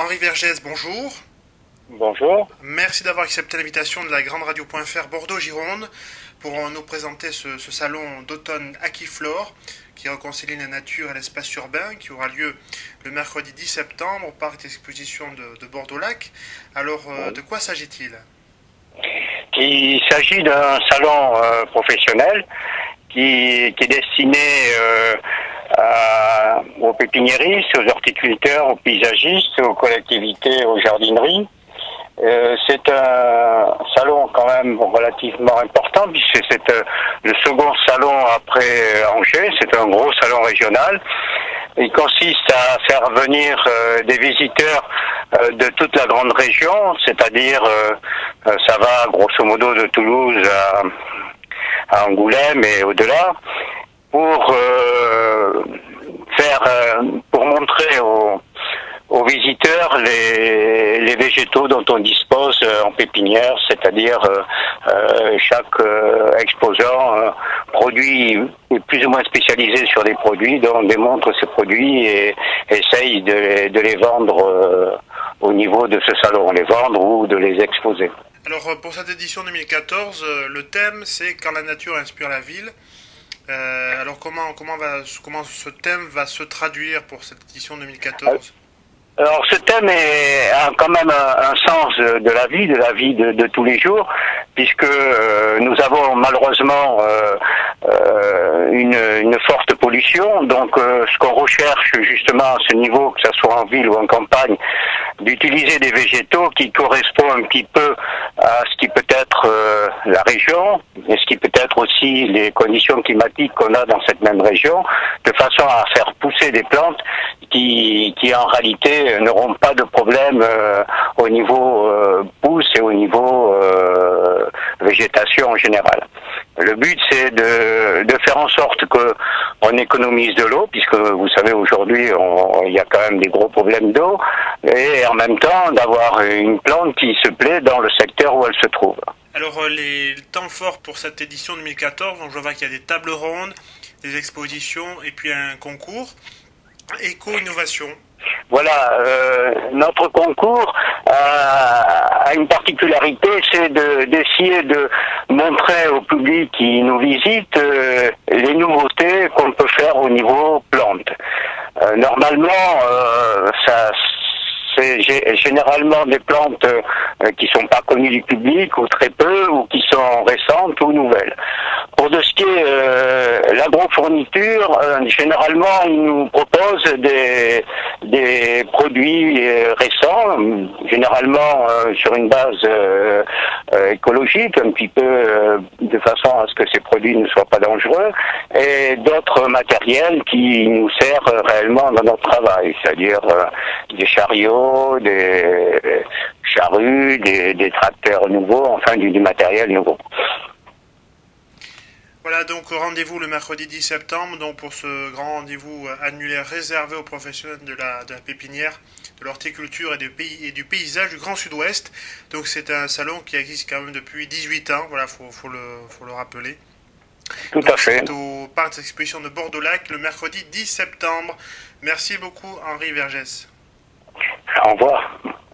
Henri Vergès, bonjour. Bonjour. Merci d'avoir accepté l'invitation de la Grande Radio.fr Bordeaux-Gironde pour nous présenter ce salon d'automne Aquiflore qui réconcilie la nature et l'espace urbain qui aura lieu le mercredi 10 septembre au parc d'exposition de Bordeaux-Lac. Alors, de quoi s'agit-il? Il s'agit d'un salon professionnel qui est destiné aux pépiniéristes, aux horticulteurs, aux paysagistes, aux collectivités, aux jardineries. C'est un salon quand même relativement important puisque c'est le second salon après Angers, c'est un gros salon régional. Il consiste à faire venir des visiteurs de toute la grande région, c'est-à-dire ça va grosso modo de Toulouse à Angoulême et au-delà, pour montrer aux visiteurs les végétaux dont on dispose en pépinière, c'est-à-dire chaque exposant produit est plus ou moins spécialisé sur des produits, donc démontre ses produits et essaye de les vendre au niveau de ce salon, les vendre ou de les exposer. Alors pour cette édition 2014, le thème c'est quand la nature inspire la ville. Alors comment ce thème va se traduire pour cette édition 2014? Alors ce thème a quand même un sens de la vie de tous les jours, puisque nous avons malheureusement une forte pollution. Donc ce qu'on recherche justement à ce niveau, que ce soit en ville ou en campagne, d'utiliser des végétaux qui correspondent un petit peu à ce qui peut être la région, et ce qui peut être aussi les conditions climatiques qu'on a dans cette même région, de façon à faire pousser des plantes qui en réalité n'auront pas de problème au niveau pousse et au niveau végétation en général. Le but c'est de faire en sorte qu'on économise de l'eau, puisque vous savez aujourd'hui il y a quand même des gros problèmes d'eau, et en même temps d'avoir une plante qui se plaît dans le secteur où elle se trouve. Alors les temps forts pour cette édition 2014, donc je vois qu'il y a des tables rondes, des expositions et puis un concours éco-innovation. Voilà, notre concours a une particularité, c'est d'essayer de montrer au public qui nous visite les nouveautés qu'on peut faire au niveau plantes. Normalement, c'est généralement des plantes qui sont pas connues du public ou très peu, ou qui sont récentes ou nouvelles. Pour de ce qui est l'agrofourniture, généralement ils nous proposent des produits récents, généralement sur une base écologique, un petit peu de façon à ce que ces produits ne soient pas dangereux, et d'autres matériels qui nous servent réellement dans notre travail, c'est-à-dire des chariots, des charrues, des tracteurs nouveaux, enfin du matériel nouveau. Voilà, donc rendez-vous le mercredi 10 septembre donc pour ce grand rendez-vous annuel réservé aux professionnels de la pépinière, de l'horticulture et du paysage du Grand Sud-Ouest. Donc c'est un salon qui existe quand même depuis 18 ans, voilà, faut le rappeler. Tout à fait. C'est au parc d'exposition de Bordeaux-Lac le mercredi 10 septembre. Merci beaucoup Henri Vergès. Au revoir.